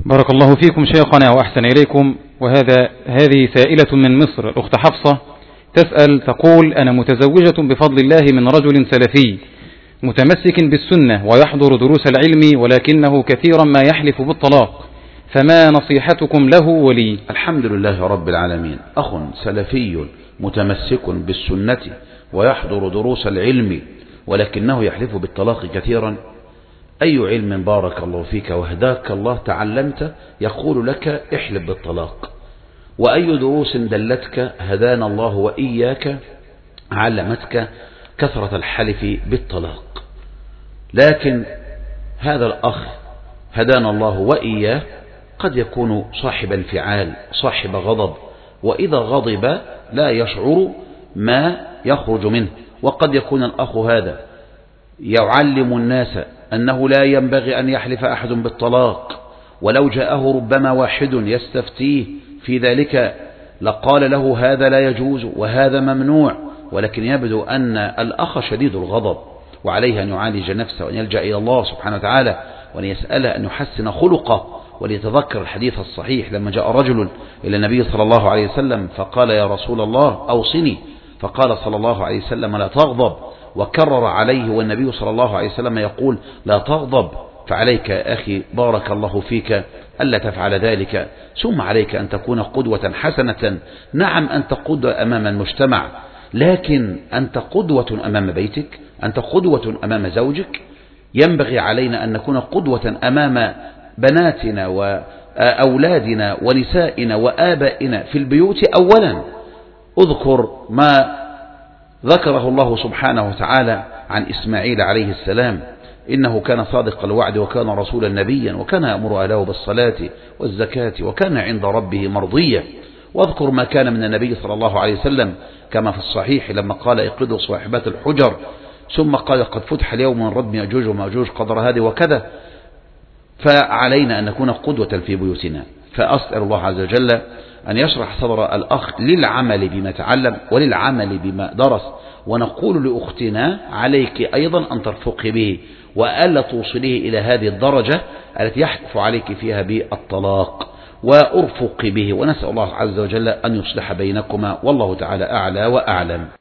بارك الله فيكم شيخنا وأحسن إليكم. هذه سائلة من مصر، الأخت حفصة تسأل تقول: أنا متزوجة بفضل الله من رجل سلفي متمسك بالسنة ويحضر دروس العلم، ولكنه كثيرا ما يحلف بالطلاق، فما نصيحتكم له ولي؟ الحمد لله رب العالمين. أخ سلفي متمسك بالسنة ويحضر دروس العلم ولكنه يحلف بالطلاق كثيرا، أي علم بارك الله فيك وهداك الله تعلمت يقول لك احلف بالطلاق؟ وأي دروس دلتك هدانا الله وإياك علمتك كثرة الحلف بالطلاق؟ لكن هذا الأخ هدانا الله وإياه قد يكون صاحب انفعال، صاحب غضب، وإذا غضب لا يشعر ما يخرج منه. وقد يكون الأخ هذا يعلم الناس أنه لا ينبغي أن يحلف أحد بالطلاق، ولو جاءه ربما واحد يستفتيه في ذلك لقال له هذا لا يجوز وهذا ممنوع، ولكن يبدو أن الأخ شديد الغضب، وعليه أن يعالج نفسه وأن يلجأ إلى الله سبحانه وتعالى وأن يسأله أن يحسن خلقه، وليتذكر الحديث الصحيح لما جاء رجل إلى النبي صلى الله عليه وسلم فقال: يا رسول الله أوصني، فقال صلى الله عليه وسلم: لا تغضب، وكرر عليه، والنبي صلى الله عليه وسلم يقول: لا تغضب. فعليك يا أخي بارك الله فيك ألا تفعل ذلك، ثم عليك أن تكون قدوة حسنة. نعم أنت قدوة أمام المجتمع، لكن أنت قدوة أمام بيتك، أنت قدوة أمام زوجك. ينبغي علينا أن نكون قدوة أمام بناتنا وأولادنا ونسائنا وآبائنا في البيوت. أولا اذكر ما ذكره الله سبحانه وتعالى عن إسماعيل عليه السلام: إنه كان صادق الوعد وكان رسولا نبيا وكان يأمر أهله بالصلاة والزكاة وكان عند ربه مرضيا. واذكر ما كان من النبي صلى الله عليه وسلم كما في الصحيح لما قال: اقضوا صاحبات الحجر، ثم قال: قد فتح اليوم من ردم يأجوج ومأجوج قدر هذه وكذا. فعلينا أن نكون قدوة في بيوتنا. فأسأل الله عز وجل أن يشرح صدر الأخ للعمل بما تعلم وللعمل بما درس. ونقول لأختنا: عليك أيضا أن ترفقي به وألا توصليه إلى هذه الدرجة التي يحلف عليك فيها بالطلاق، وأرفق به. ونسأل الله عز وجل أن يصلح بينكما، والله تعالى أعلى وأعلم.